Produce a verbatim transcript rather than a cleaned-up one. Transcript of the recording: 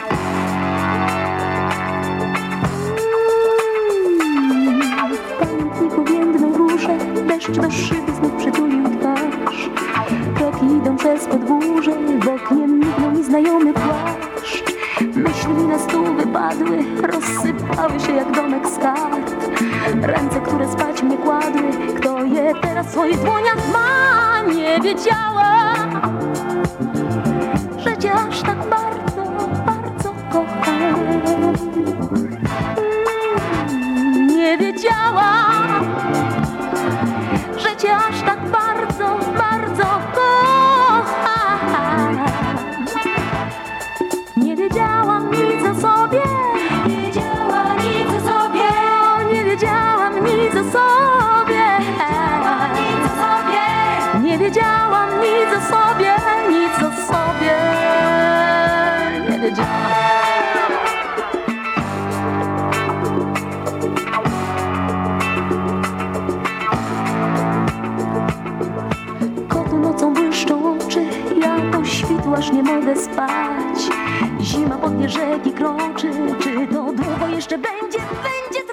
W pamiętniku więdną róże, deszcz do szyby znów przytulił twarz. Kroki idą przez podwórze, w oknie mignął mi znajomy płaszcz. Myśli mi na stół wypadły, rozsypały się jak domek z kart. Ręce, które spać mnie kładły, kto je teraz w swoich dłoniach ma. Nie wiedziała, że cię aż tak bardzo, bardzo kocham. Nie wiedziała, że cię aż tak bardzo, bardzo kocham. Nie wiedziałam nic o sobie, nie wiedziałam nic o sobie, nie wiedziałam nic o sobie, nie wiedziałam nic o sobie, nic o sobie, nie wiedziałam. Kotu nocą błyszczą oczy, ja po świtu aż nie mogę spać. Zima po dnie rzeki kroczy, czy to długo jeszcze będzie, będzie